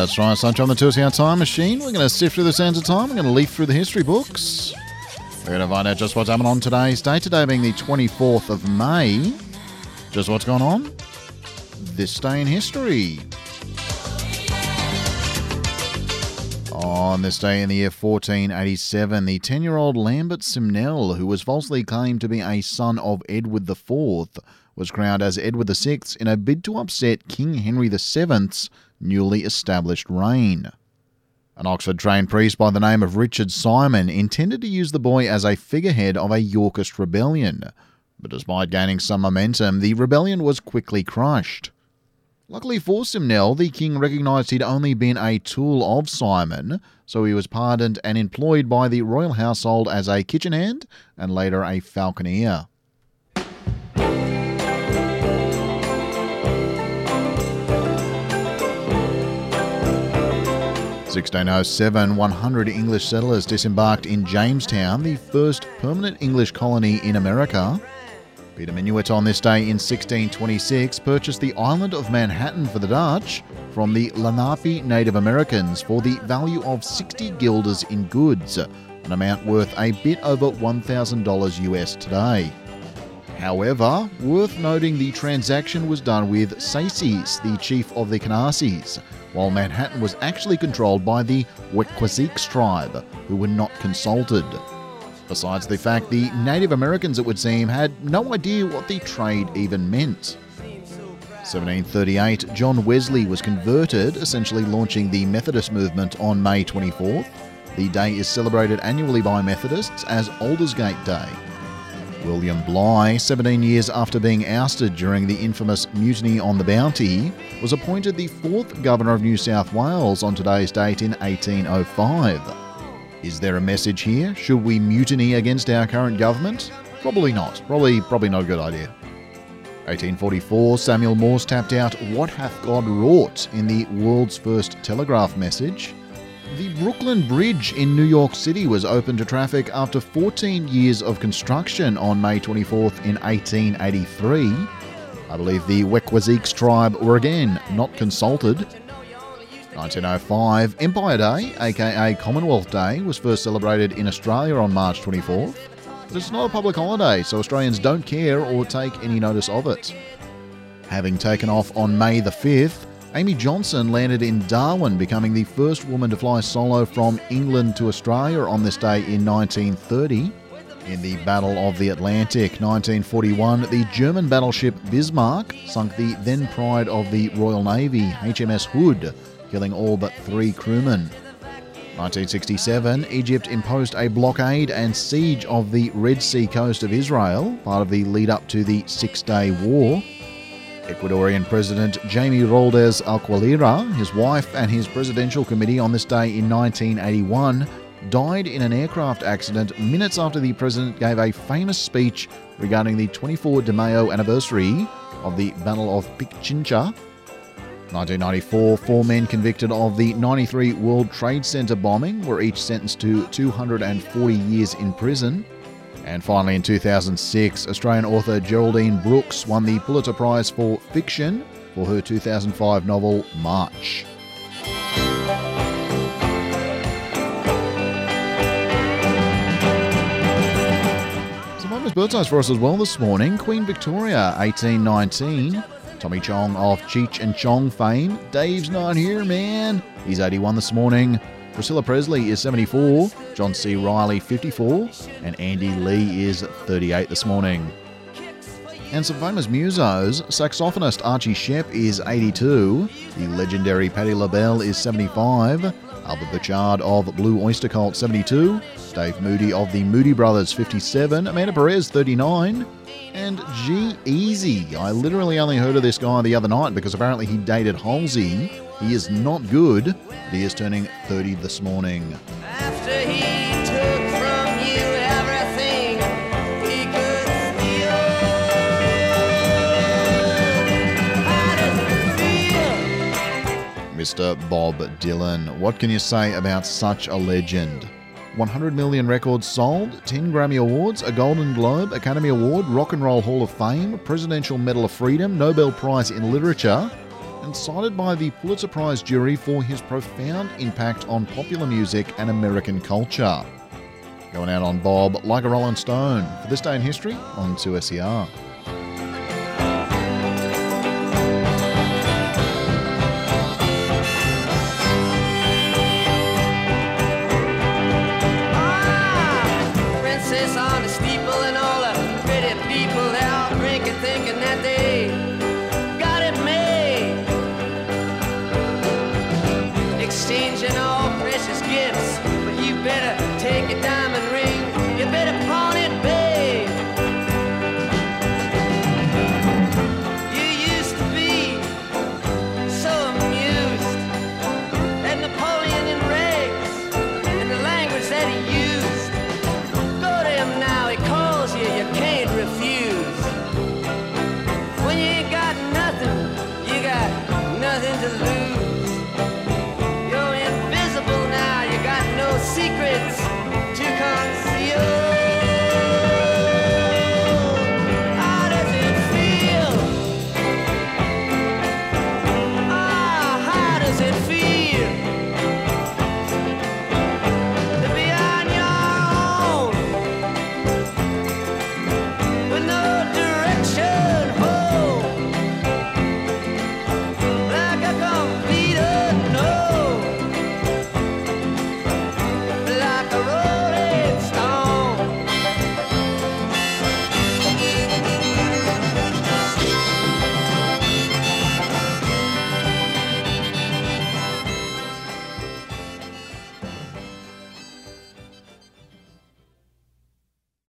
That's right, Sunshine on the 2 Hour Time Machine. We're going to sift through the sands of time. We're going to leaf through the history books. We're going to find out just what's happening on today's date. Today being the 24th of May. Just what's gone on this day in history. On this day in the year 1487, the 10-year-old Lambert Simnel, who was falsely claimed to be a son of Edward IV, was crowned as Edward VI in a bid to upset King Henry VII's newly established reign. An Oxford-trained priest by the name of Richard Simon intended to use the boy as a figurehead of a Yorkist rebellion, but despite gaining some momentum, the rebellion was quickly crushed. Luckily for Simnel, the king recognised he'd only been a tool of Simon, so he was pardoned and employed by the royal household as a kitchen hand and later a falconer. 1607, 100 English settlers disembarked in Jamestown, the first permanent English colony in America. Peter Minuit on this day in 1626 purchased the island of Manhattan for the Dutch from the Lenape Native Americans for the value of 60 guilders in goods, an amount worth a bit over $1,000 US today. However, worth noting the transaction was done with Saces, the chief of the Canarsies, while Manhattan was actually controlled by the Wetquaziques tribe, who were not consulted. Besides the fact the Native Americans, it would seem, had no idea what the trade even meant. 1738, John Wesley was converted, essentially launching the Methodist movement on May 24th. The day is celebrated annually by Methodists as Aldersgate Day. William Bligh, 17 years after being ousted during the infamous Mutiny on the Bounty, was appointed the 4th Governor of New South Wales on today's date in 1805. Is there a message here? Should we mutiny against our current government? Probably not. Probably not a good idea. 1844, Samuel Morse tapped out "What hath God wrought" in the world's first telegraph message. The Brooklyn Bridge in New York City was open to traffic after 14 years of construction on May 24th in 1883. I believe the Wetquaziques tribe were again not consulted. 1905, Empire Day, aka Commonwealth Day, was first celebrated in Australia on March 24th. But it's not a public holiday, so Australians don't care or take any notice of it. Having taken off on May the 5th, Amy Johnson landed in Darwin, becoming the first woman to fly solo from England to Australia on this day in 1930. In the Battle of the Atlantic, 1941, the German battleship Bismarck sunk the then pride of the Royal Navy, HMS Hood, killing all but 3 crewmen. 1967, Egypt imposed a blockade and siege of the Red Sea coast of Israel, part of the lead-up to the Six-Day War. Ecuadorian President Jaime Roldez Alquilira, his wife and his presidential committee on this day in 1981 died in an aircraft accident minutes after the president gave a famous speech regarding the 24 de Mayo anniversary of the Battle of Pichincha. 1994, 4 men convicted of the 93 World Trade Center bombing were each sentenced to 240 years in prison. And finally, in 2006, Australian author Geraldine Brooks won the Pulitzer Prize for Fiction for her 2005 novel March. Some famous birthdays for us as well this morning. Queen Victoria, 1819. Tommy Chong of Cheech and Chong fame. Dave's not here, man. He's 81 this morning. Priscilla Presley is 74, John C. Reilly 54, and Andy Lee is 38 this morning. And some famous musos, saxophonist Archie Shepp is 82, the legendary Patti LaBelle is 75, Albert Burchard of Blue Oyster Cult 72, Dave Moody of the Moody Brothers 57, Amanda Perez 39, and G-Eazy. I literally only heard of this guy the other night because apparently he dated Halsey. He is not good, but he is turning 30 this morning. After he took from you everything he could steal, how does it feel? Mr. Bob Dylan. What can you say about such a legend? 100 million records sold, 10 Grammy Awards, a Golden Globe, Academy Award, Rock and Roll Hall of Fame, Presidential Medal of Freedom, Nobel Prize in Literature. and cited by the Pulitzer Prize jury for his profound impact on popular music and American culture. Going out on Bob like a Rolling Stone for this day in history on 2SER. Princess on the steeple and all the pretty people out drinking, thinking that they got it made. Exchanging all precious gifts, but you better take it down.